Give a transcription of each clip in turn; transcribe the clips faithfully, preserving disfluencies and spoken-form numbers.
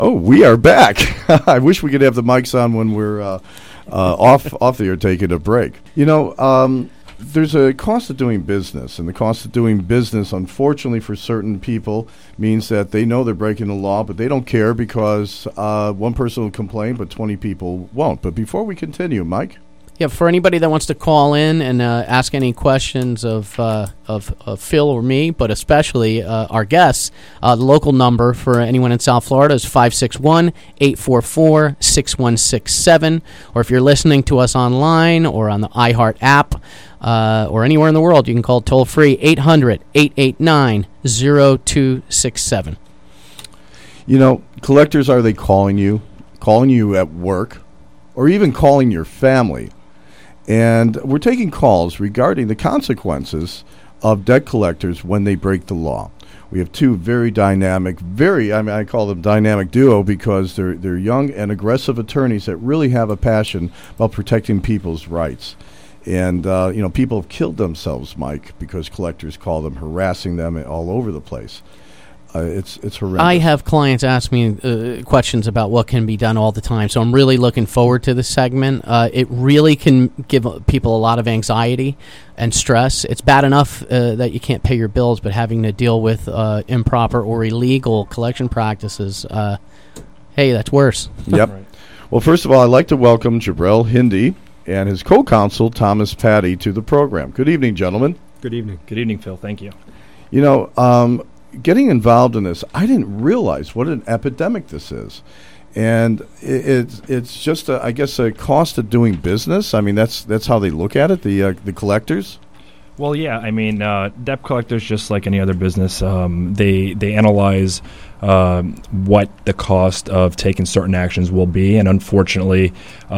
Oh, we are back. I wish we could have the mics on when we're uh, uh, off off the air taking a break. You know, um, there's a cost of doing business, and the cost of doing business, unfortunately for certain people, means that they know they're breaking the law, but they don't care because uh, one person will complain, but twenty people won't. But before we continue, Mike? Yeah, for anybody that wants to call in and uh, ask any questions of, uh, of of Phil or me, but especially uh, our guests, uh, the local number for anyone in South Florida is five six one, eight four four, six one six seven. Or if you're listening to us online or on the iHeart app uh, or anywhere in the world, you can call toll-free eight hundred, eight eight nine, zero two six seven. You know, collectors, are they calling you, calling you at work, or even calling your family? And we're taking calls regarding the consequences of debt collectors when they break the law. We have two very dynamic, very, I mean, I call them dynamic duo because they're they're young and aggressive attorneys that really have a passion about protecting people's rights. And, uh, you know, people have killed themselves, Mike, because collectors call them, harassing them all over the place. Uh, it's it's horrendous. I have clients ask me uh, questions about what can be done all the time, so I'm really looking forward to this segment. Uh, it really can give people a lot of anxiety and stress. It's bad enough uh, that you can't pay your bills, but having to deal with uh, improper or illegal collection practices, uh, hey, that's worse. Yep. Right. Well, first of all, I'd like to welcome Jabril Hindi and his co-counsel, Thomas Patty, to the program. Good evening, gentlemen. Good evening. Good evening, Phil. Thank you. You know, um... getting involved in this, I didn't realize what an epidemic this is. And it, it's it's just, a, I guess, a cost of doing business. I mean, that's that's how they look at it, the uh, the collectors. Well, yeah, I mean, uh, debt collectors, just like any other business, um, they they analyze um, what the cost of taking certain actions will be. And unfortunately,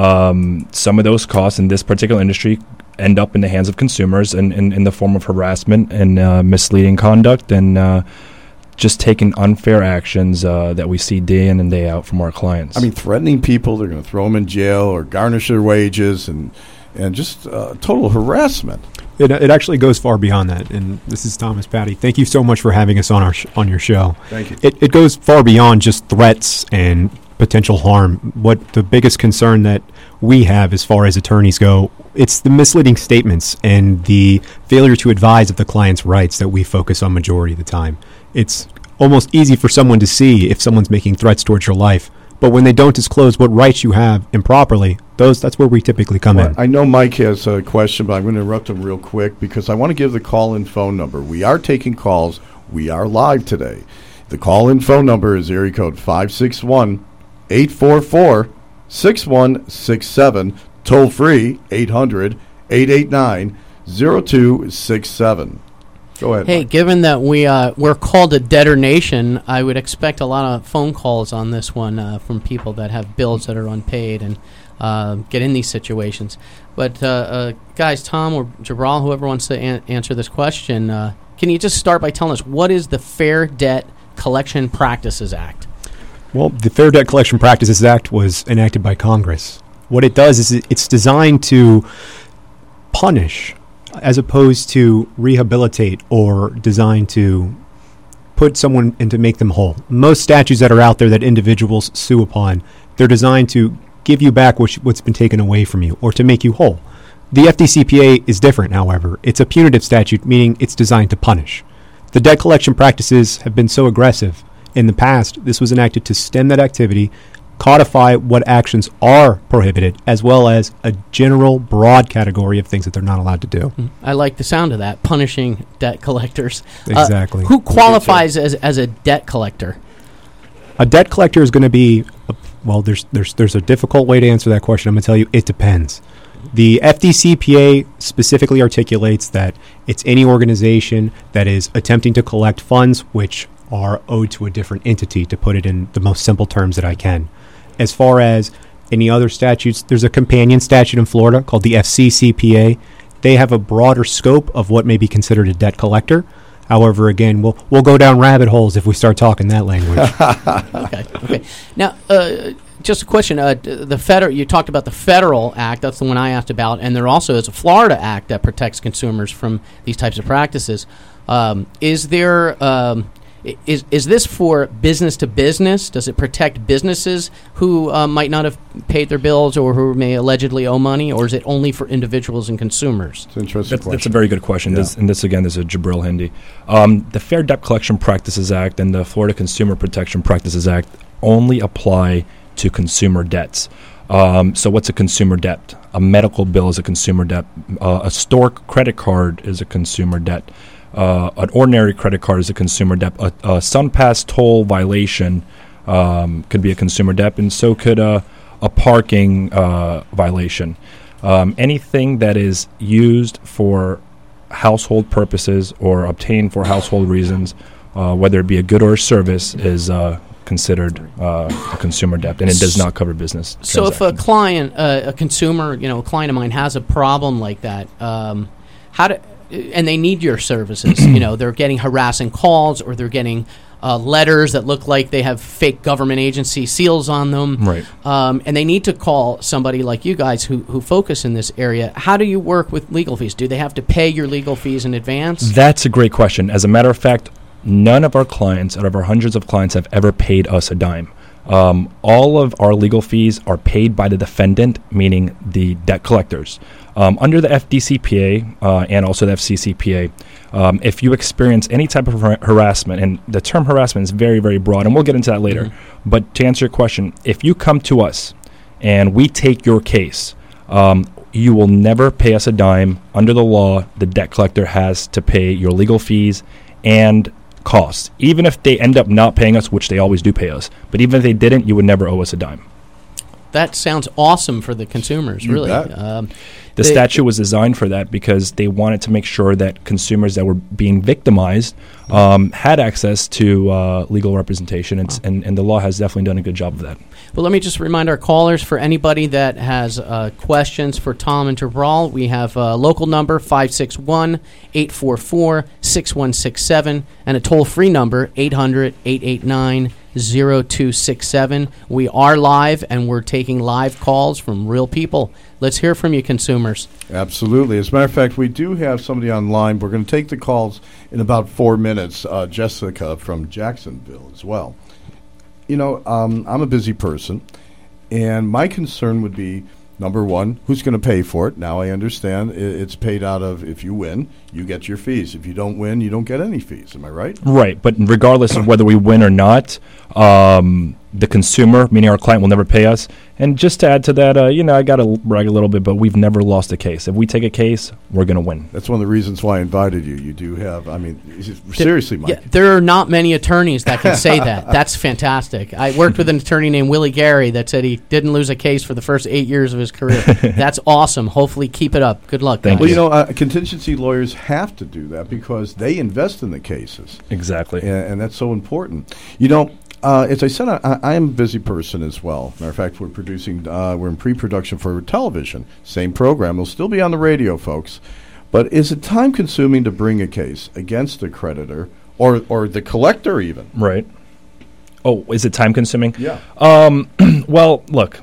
um, some of those costs in this particular industry end up in the hands of consumers in, in, in the form of harassment and uh, misleading conduct and uh, just taking unfair actions uh, that we see day in and day out from our clients. I mean, threatening people, they're going to throw them in jail or garnish their wages and and just uh, total harassment. It it actually goes far beyond that. And this is Thomas Patty. Thank you so much for having us on our sh- on your show. Thank you. It it goes far beyond just threats and potential harm. What the biggest concern that we have as far as attorneys go, it's the misleading statements and the failure to advise of the client's rights that we focus on majority of the time. It's almost easy for someone to see if someone's making threats towards your life, but when they don't disclose what rights you have improperly, those that's where we typically come well, in. I know Mike has a question, but I'm going to interrupt him real quick because I want to give the call-in phone number. We are taking calls. We are live today. The call-in phone number is area code five six one, eight four four, six one six seven, toll free eight hundred, eight eight nine, zero two six seven. Go ahead. Hey, Mike. Given that we uh, we're called a debtor nation, I would expect a lot of phone calls on this one uh, from people that have bills that are unpaid and uh, get in these situations. But uh, uh, guys, Tom or Jabril, whoever wants to an- answer this question, uh, can you just start by telling us what is the Fair Debt Collection Practices Act? Well, the Fair Debt Collection Practices Act was enacted by Congress. What it does is it, it's designed to punish as opposed to rehabilitate or designed to put someone and to make them whole. Most statutes that are out there that individuals sue upon, they're designed to give you back what, what's been taken away from you or to make you whole. The F D C P A is different, however. It's a punitive statute, meaning it's designed to punish. The debt collection practices have been so aggressive in the past, this was enacted to stem that activity, codify what actions are prohibited, as well as a general broad category of things that they're not allowed to do. I like the sound of that, punishing debt collectors. Exactly. Uh, who qualifies as, as a debt collector? A debt collector is going to be, a, well, there's there's there's a difficult way to answer that question. I'm going to tell you, it depends. The F D C P A specifically articulates that it's any organization that is attempting to collect funds which are owed to a different entity, to put it in the most simple terms that I can. As far as any other statutes, there's a companion statute in Florida called the F C C P A. They have a broader scope of what may be considered a debt collector. However, again, we'll we'll go down rabbit holes if we start talking that language. okay. Okay. Now, uh, just a question. Uh, the federal. You talked about the Federal Act. That's the one I asked about. And there also is a Florida Act that protects consumers from these types of practices. Um, is there um, I- Is is this for business to business? Does it protect businesses who uh, might not have paid their bills or who may allegedly owe money, or is it only for individuals and consumers? It's an interesting That's, question. that's a very good question. Yeah. This, and this, again, is a Jabril Hindi. Um, the Fair Debt Collection Practices Act and the Florida Consumer Protection Practices Act only apply to consumer debts. Um, so what's a consumer debt? A medical bill is a consumer debt. Uh, a store credit card is a consumer debt. Uh, an ordinary credit card is a consumer debt. A, a SunPass toll violation um, could be a consumer debt, and so could a, a parking uh, violation. Um, anything that is used for household purposes or obtained for household reasons, uh, whether it be a good or a service, is uh, considered uh, a consumer debt, and it does not cover business. So if a transactions. client, uh, a consumer, you know, a client of mine has a problem like that, um, how do, and they need your services, you know, they're getting harassing calls or they're getting uh, letters that look like they have fake government agency seals on them. Right. Um, and they need to call somebody like you guys who, who focus in this area. How do you work with legal fees? Do they have to pay your legal fees in advance? That's a great question. As a matter of fact, none of our clients, out of our hundreds of clients, have ever paid us a dime. Um, all of our legal fees are paid by the defendant, meaning the debt collectors. Um, under the F D C P A uh, and also the F C C P A, um, if you experience any type of har- harassment, and the term harassment is very, very broad, and we'll get into that later, mm-hmm. but to answer your question, if you come to us and we take your case, um, you will never pay us a dime. Under the law, the debt collector has to pay your legal fees and costs, even if they end up not paying us, which they always do pay us. But even if they didn't, you would never owe us a dime. That sounds awesome for the consumers, You really. bet. Um, The they- statute was designed for that because they wanted to make sure that consumers that were being victimized um, had access to uh, legal representation, and, and, and the law has definitely done a good job of that. Well, let me just remind our callers, for anybody that has uh, questions for Tom and Jabril, we have a local number, five six one, eight four four, six one six seven, and a toll-free number, eight hundred, eight eight nine, zero two six seven. We are live, and we're taking live calls from real people. Let's hear from you, consumers. Absolutely. As a matter of fact, we do have somebody online. We're going to take the calls in about four minutes. Uh, Jessica from Jacksonville as well. You know, um, I'm a busy person, and my concern would be, number one, who's going to pay for it? Now I understand i- it's paid out of, if you win, you get your fees. If you don't win, you don't get any fees. Am I right? Right, but regardless of whether we win or not, um, the consumer, meaning our client, will never pay us. And just to add to that, uh, you know, I got to brag a little bit, but we've never lost a case. If we take a case, we're going to win. That's one of the reasons why I invited you. You do have, I mean, seriously, Mike. Yeah, there are not many attorneys that can say that. That's fantastic. I worked with an attorney named Willie Gary that said he didn't lose a case for the first eight years of his career. That's awesome. Hopefully keep it up. Good luck, Thank guys. Well, you know, uh, contingency lawyers have to do that because they invest in the cases. Exactly. And, and that's so important. You know, uh, as I said, I, I am a busy person as well. Matter of fact, we're producing, uh, we're in pre-production for television. Same program. We'll still be on the radio, folks. But is it time-consuming to bring a case against a creditor or, or the collector even? Right. Oh, is it time consuming? Yeah. Um, well, look,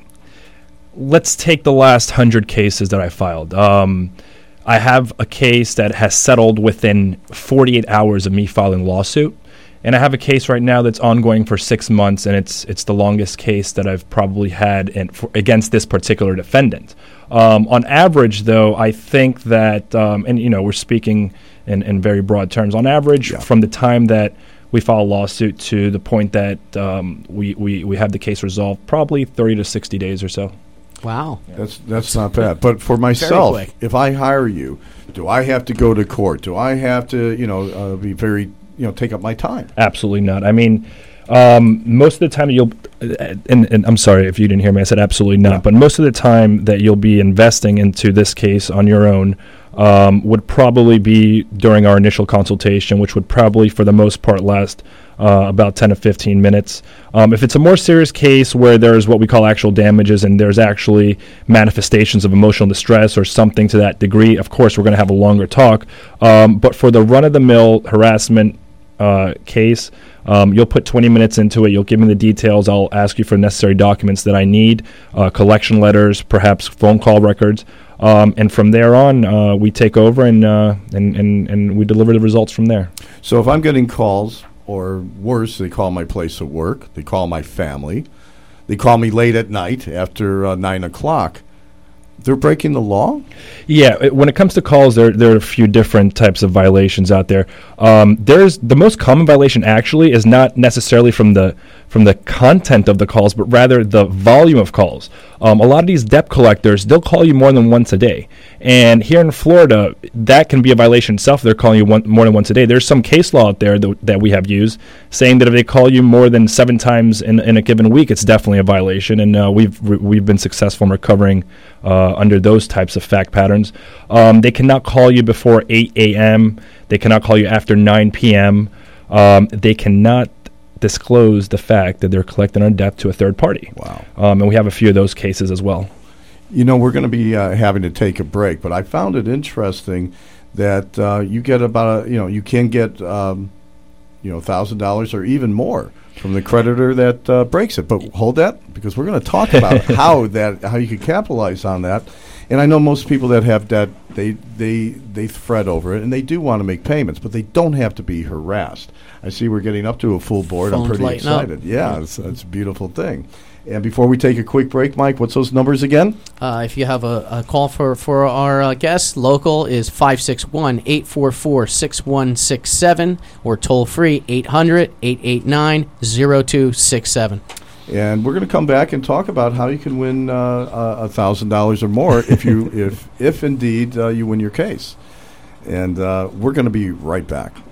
let's take the last hundred cases that I filed. Um, I have a case that has settled within forty-eight hours of me filing a lawsuit. And I have a case right now that's ongoing for six months, and it's it's the longest case that I've probably had in, for, against this particular defendant. Um, on average, though, I think that, um, and you know, we're speaking in, in very broad terms. On average, Yeah. from the time that we file a lawsuit to the point that um, we, we, we have the case resolved, probably thirty to sixty days or so. Wow. That's that's not bad. But for myself, quick. if I hire you, do I have to go to court? Do I have to, you know, uh, be very, you know, take up my time? Absolutely not. I mean, um, most of the time you'll, uh, and, and I'm sorry if you didn't hear me, I said absolutely not, Yeah. but most of the time that you'll be investing into this case on your own um, would probably be during our initial consultation, which would probably, for the most part, last uh, about ten to fifteen minutes. Um, if it's a more serious case where there's what we call actual damages and there's actually manifestations of emotional distress or something to that degree, of course, we're going to have a longer talk. Um, but for the run-of-the-mill harassment uh, case, um, you'll put twenty minutes into it. You'll give me the details. I'll ask you for necessary documents that I need, uh, collection letters, perhaps phone call records. Um, and from there on, uh, we take over and, uh, and, and, and we deliver the results from there. So if I'm getting calls or worse, they call my place of work. They call my family. They call me late at night after uh, nine o'clock. They're breaking the law? Yeah, it, when it comes to calls, there there are a few different types of violations out there. Um, there's the most common violation actually is not necessarily from the from the content of the calls, but rather the volume of calls. Um, a lot of these debt collectors, they'll call you more than once a day. And here in Florida, that can be a violation itself. They're calling you one, more than once a day. There's some case law out there that, that we have used saying that if they call you more than seven times in, in a given week, it's definitely a violation. And uh, we've re- we've been successful in recovering uh, under those types of fact patterns. Um, they cannot call you before eight a.m. They cannot call you after nine p.m. Um, they cannot disclose the fact that they're collecting our debt to a third party. Wow. Um, and we have a few of those cases as well. You know, we're going to be uh, having to take a break, but I found it interesting that uh, you get about, a, you know, you can get, um, you know, one thousand dollars or even more from the creditor that uh, breaks it. But hold that, because we're going to talk about how that, how you can capitalize on that. And I know most people that have debt, they they they fret over it, and they do want to make payments, but they don't have to be harassed. I see we're getting up to a full board. Phones I'm pretty lighting up. excited. Yeah, yeah. It's, it's a beautiful thing. And before we take a quick break, Mike, what's those numbers again? Uh, if you have a, a call for, for our uh, guests, local is five six one, eight four four, six one six seven, or toll-free eight hundred, eight eight nine, zero two six seven. And we're going to come back and talk about how you can win uh, a thousand dollars or more if you if if indeed uh, you win your case. And uh, we're going to be right back.